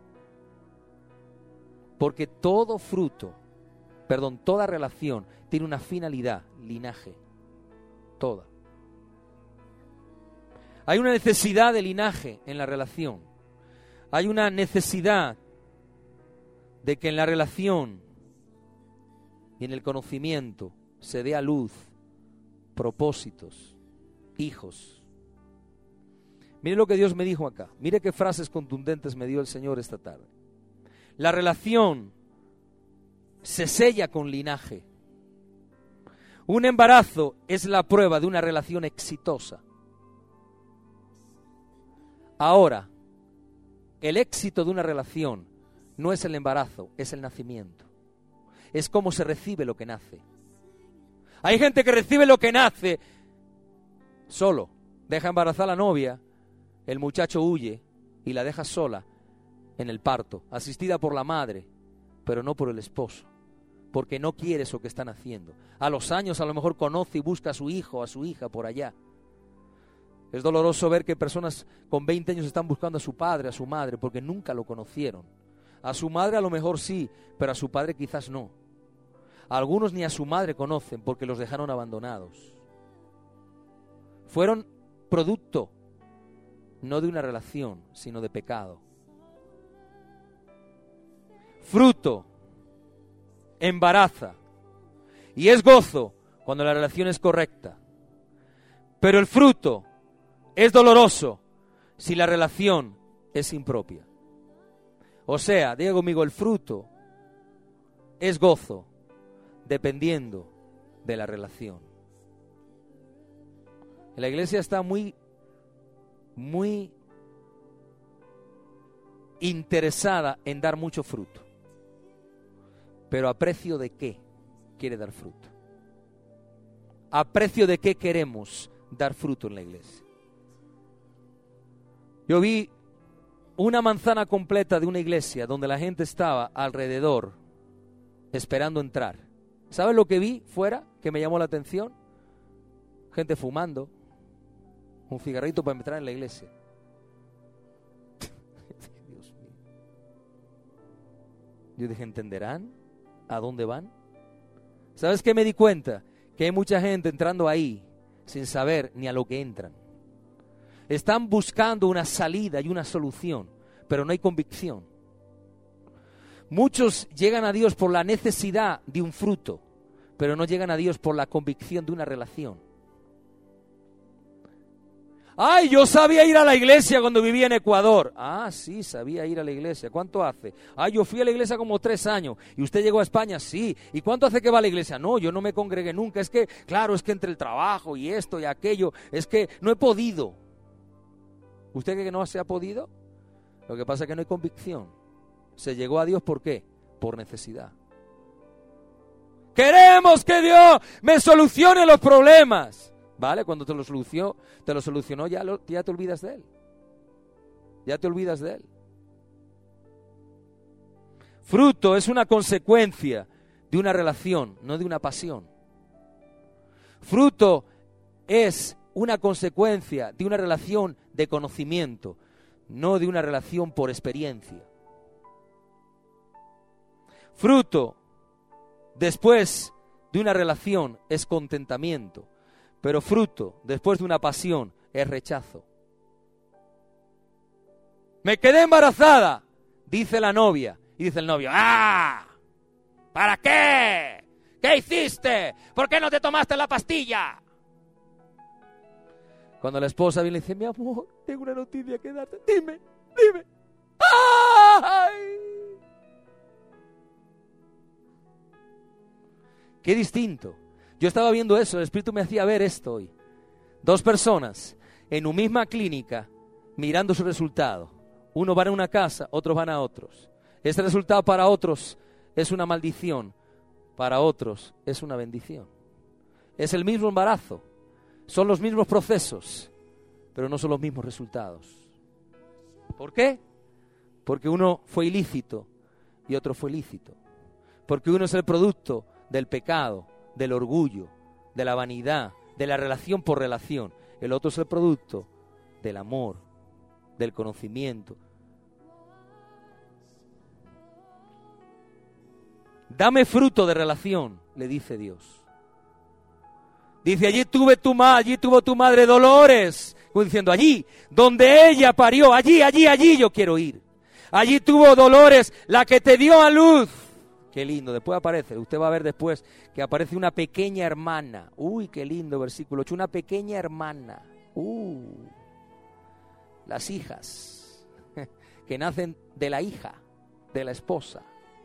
Porque todo fruto, perdón, toda relación tiene una finalidad, linaje. Toda. Hay una necesidad de linaje en la relación. Hay una necesidad de que en la relación y en el conocimiento se dé a luz propósitos, hijos. Mire lo que Dios me dijo acá. Mire qué frases contundentes me dio el Señor esta tarde. La relación se sella con linaje. Un embarazo es la prueba de una relación exitosa. Ahora, el éxito de una relación no es el embarazo, es el nacimiento. Es cómo se recibe lo que nace. Hay gente que recibe lo que nace solo. Deja embarazada a la novia, el muchacho huye y la deja sola en el parto, asistida por la madre, pero no por el esposo, porque no quiere eso que están haciendo. A los años a lo mejor conoce y busca a su hijo o a su hija por allá. Es doloroso ver que personas con veinte años están buscando a su padre, a su madre, porque nunca lo conocieron. A su madre a lo mejor sí, pero a su padre quizás no. Algunos ni a su madre conocen porque los dejaron abandonados. Fueron producto no de una relación, sino de pecado. Fruto embaraza y es gozo cuando la relación es correcta. Pero el fruto es doloroso si la relación es impropia. O sea, diga conmigo, el fruto es gozo dependiendo de la relación. La iglesia está muy, muy interesada en dar mucho fruto. Pero ¿a precio de qué quiere dar fruto? ¿A precio de qué queremos dar fruto en la iglesia? Yo vi una manzana completa de una iglesia donde la gente estaba alrededor esperando entrar. ¿Sabes lo que vi fuera que me llamó la atención? Gente fumando un cigarrito para entrar en la iglesia. Dios mío. Yo dije, ¿entenderán a dónde van? ¿Sabes qué me di cuenta? Que hay mucha gente entrando ahí sin saber ni a lo que entran. Están buscando una salida y una solución, pero no hay convicción. Muchos llegan a Dios por la necesidad de un fruto, pero no llegan a Dios por la convicción de una relación. Ay, yo sabía ir a la iglesia cuando vivía en Ecuador. Ah, sí, sabía ir a la iglesia. ¿Cuánto hace? Ay, yo fui a la iglesia como tres años. ¿Y usted llegó a España? Sí. ¿Y cuánto hace que va a la iglesia? No, yo no me congregué nunca. Es que, claro, es que entre el trabajo y esto y aquello, es que no he podido. ¿Usted cree que no se ha podido? Lo que pasa es que no hay convicción. Se llegó a Dios, ¿por qué? Por necesidad. Queremos que Dios me solucione los problemas. ¿Vale? Cuando te lo solucionó, te lo solucionó ya, lo, ya te olvidas de Él. Ya te olvidas de Él. Fruto es una consecuencia de una relación, no de una pasión. Fruto es una consecuencia de una relación de conocimiento, no de una relación por experiencia. Fruto, después de una relación, es contentamiento, pero fruto, después de una pasión, es rechazo. Me quedé embarazada, dice la novia, y dice el novio, ¡ah! ¿Para qué? ¿Qué hiciste? ¿Por qué no te tomaste la pastilla? Cuando la esposa viene y dice, mi amor, tengo una noticia que darte. Dime, dime. ¡Ay! Qué distinto. Yo estaba viendo eso, el Espíritu me hacía ver esto hoy. Dos personas en una misma clínica mirando su resultado. Uno va a una casa, otros van a otros. Este resultado para otros es una maldición, para otros es una bendición. Es el mismo embarazo, son los mismos procesos, pero no son los mismos resultados. ¿Por qué? Porque uno fue ilícito y otro fue lícito. Porque uno es el producto del pecado, del orgullo, de la vanidad, de la relación por relación. El otro es el producto del amor, del conocimiento. Dame fruto de relación, le dice Dios. Dice, allí tuve tu ma, allí tuvo tu madre dolores. Como diciendo, allí, donde ella parió, allí, allí, allí yo quiero ir. Allí tuvo dolores la que te dio a luz. Qué lindo, después aparece, usted va a ver después que aparece una pequeña hermana. Uy, qué lindo, versículo ocho, una pequeña hermana. Uh, las hijas que nacen de la hija, de la esposa.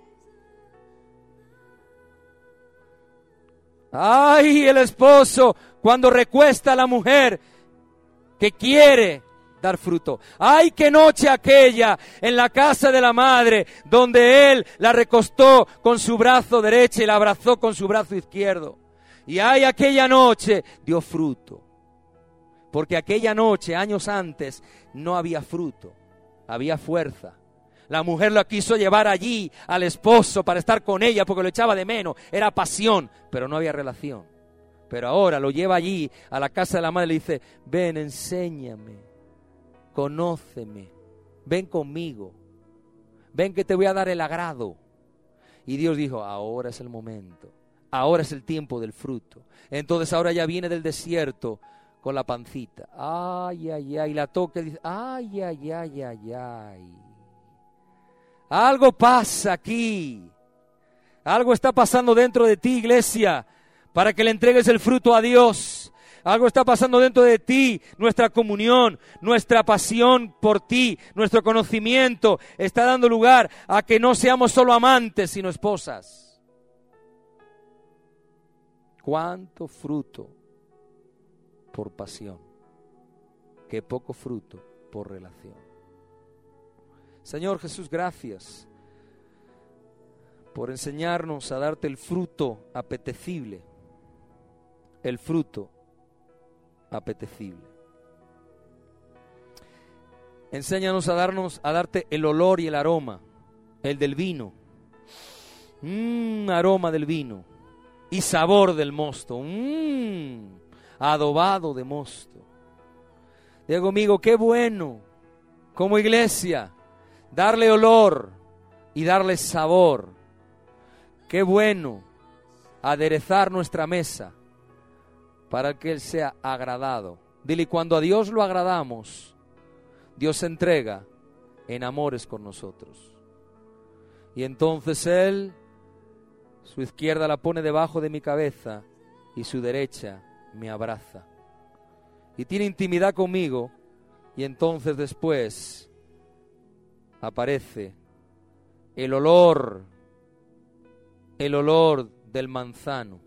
Ay, el esposo cuando recuesta a la mujer que quiere dar fruto. Ay, qué noche aquella en la casa de la madre donde él la recostó con su brazo derecho y la abrazó con su brazo izquierdo. Y ay, aquella noche dio fruto. Porque aquella noche, años antes, no había fruto, había fuerza. La mujer lo quiso llevar allí al esposo para estar con ella porque lo echaba de menos. Era pasión, pero no había relación. Pero ahora lo lleva allí a la casa de la madre y le dice, ven, enséñame, conóceme, ven conmigo, ven que te voy a dar el agrado. Y Dios dijo, ahora es el momento, ahora es el tiempo del fruto. Entonces ahora ya viene del desierto con la pancita. Ay, ay, ay, la toca y dice, ay, ay, ay, ay, ay. Algo pasa aquí. Algo está pasando dentro de ti, iglesia, para que le entregues el fruto a Dios. Algo está pasando dentro de ti, nuestra comunión, nuestra pasión por ti, nuestro conocimiento está dando lugar a que no seamos solo amantes, sino esposas. ¿Cuánto fruto por pasión? Qué poco fruto por relación. Señor Jesús, gracias por enseñarnos a darte el fruto apetecible, el fruto apetecible. Enséñanos a darnos, a darte el olor y el aroma, el del vino, mmm, aroma del vino y sabor del mosto, mmm, adobado de mosto. Diego amigo, qué bueno como iglesia darle olor y darle sabor. Qué bueno aderezar nuestra mesa para que Él sea agradado. Dile, cuando a Dios lo agradamos, Dios se entrega en amores con nosotros. Y entonces Él, su izquierda la pone debajo de mi cabeza y su derecha me abraza. Y tiene intimidad conmigo y entonces después aparece el olor, el olor del manzano.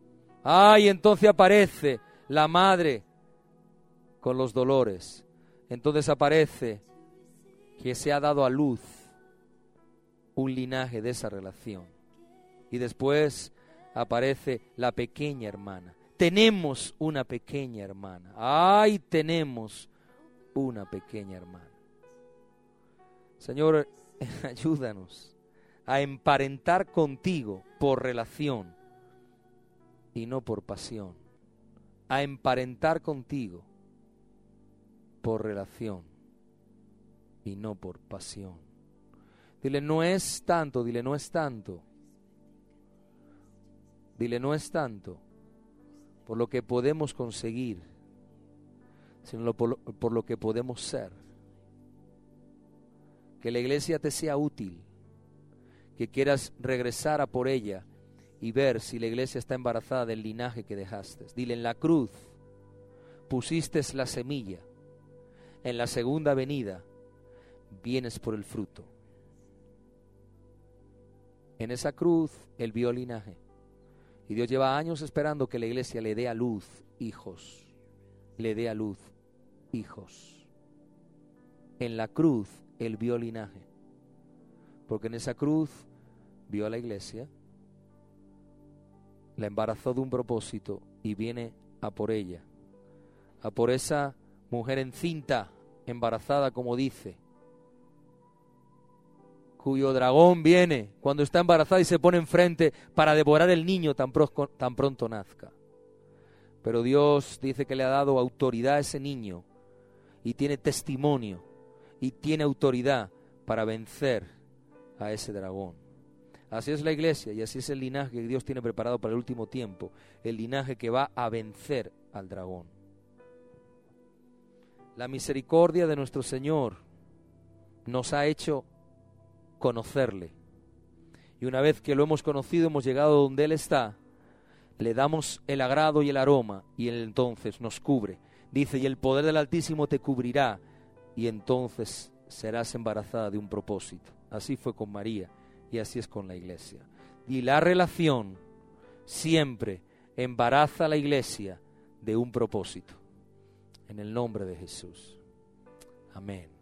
Ah, y entonces aparece la madre con los dolores. entonces aparece que se ha dado a luz un linaje de esa relación. Y después aparece la pequeña hermana. Tenemos una pequeña hermana. ¡Ay, tenemos una pequeña hermana! Señor, ayúdanos a emparentar contigo por relación y no por pasión. A emparentar contigo por relación y no por pasión. Dile, no es tanto, dile, no es tanto. Dile, no es tanto por lo que podemos conseguir, sino por lo, por lo que podemos ser. Que la iglesia te sea útil, que quieras regresar a por ella y ver si la iglesia está embarazada del linaje que dejaste. Dile, en la cruz pusiste la semilla, en la segunda venida vienes por el fruto. En esa cruz Él vio el linaje. Y Dios lleva años esperando que la iglesia le dé a luz hijos. Le dé a luz hijos. En la cruz Él vio el linaje. Porque en esa cruz vio a la iglesia, la embarazó de un propósito y viene a por ella. A por esa mujer encinta, embarazada como dice, cuyo dragón viene cuando está embarazada y se pone enfrente para devorar el niño tan, pro, tan pronto nazca. Pero Dios dice que le ha dado autoridad a ese niño y tiene testimonio y tiene autoridad para vencer a ese dragón. Así es la iglesia y así es el linaje que Dios tiene preparado para el último tiempo, el linaje que va a vencer al dragón. La misericordia de nuestro Señor nos ha hecho conocerle. Y una vez que lo hemos conocido, hemos llegado donde Él está, le damos el agrado y el aroma y Él entonces nos cubre. Dice, y el poder del Altísimo te cubrirá y entonces serás embarazada de un propósito. Así fue con María y así es con la iglesia. Y la relación siempre embaraza a la iglesia de un propósito. En el nombre de Jesús. Amén.